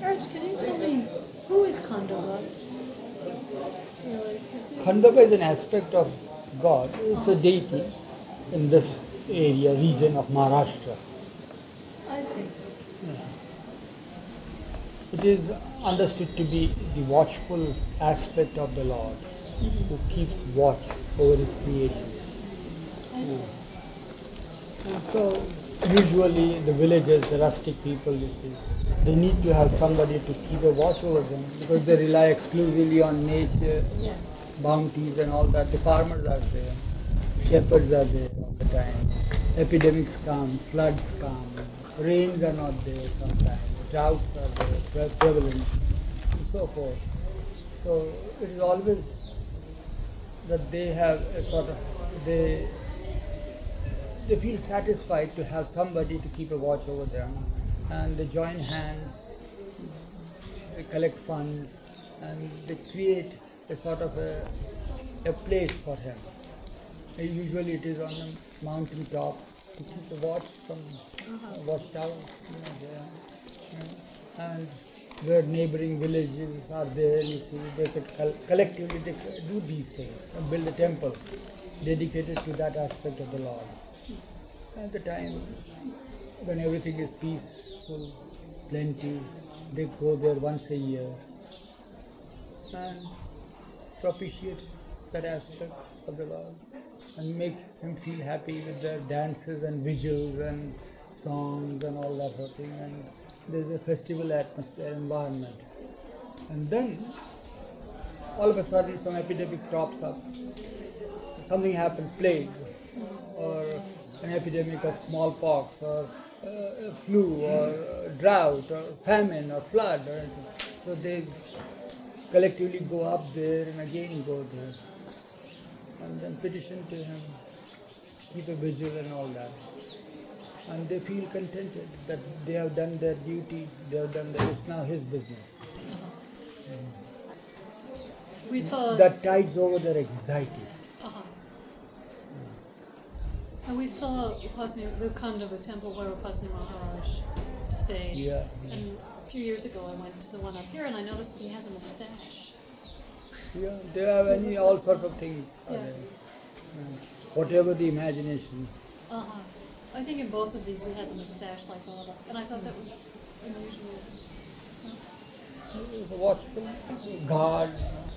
Raj, can you tell me who is Khandova? Really? Khandava is an aspect of God. It's a deity in this area, region of Maharashtra. I see. Yeah. It is understood to be the watchful aspect of the Lord who keeps watch over his creation. I see. And so, usually, the villagers, the rustic people, you see, they need to have somebody to keep a watch over them because they rely exclusively on nature, Yes. bounties, and all that. The farmers are there, shepherds are there all the time. Epidemics come, floods come, rains are not there sometimes, droughts are there, prevalent, and so forth. So, it is always that they have a sort of they feel satisfied to have somebody to keep a watch over them, and they join hands, they collect funds, and they create a sort of a place for him. Usually it is on a mountain top to keep the watch from watchtower, there. And where neighboring villages are there, you see, they could collectively they could do these things and build a temple dedicated to that aspect of the Lord. At the time when everything is peaceful, plenty, they go there once a year and propitiate that aspect of the Lord and make him feel happy with their dances and vigils and songs and all that sort of thing. And there's a festival atmosphere, environment. And then all of a sudden some epidemic crops up. Something happens, plague, or an epidemic of smallpox, or flu, or drought, or famine, or flood, or anything. So they collectively go up there and again go there, and then petition to him, keep a vigil and all that. And they feel contented that they have done their duty, they have done that. It's now his business. We saw. That tides over their anxiety. Uh-huh. And we saw the Khandava temple where Upasni Maharaj stayed. Yeah. And a few years ago I went to the one up here and I noticed that he has a mustache. Yeah, they have all sorts of things. Yeah. Whatever the imagination. Uh-huh. I think in both of these he has a mustache like Baba. And I thought that was unusual. He was a watchful guard,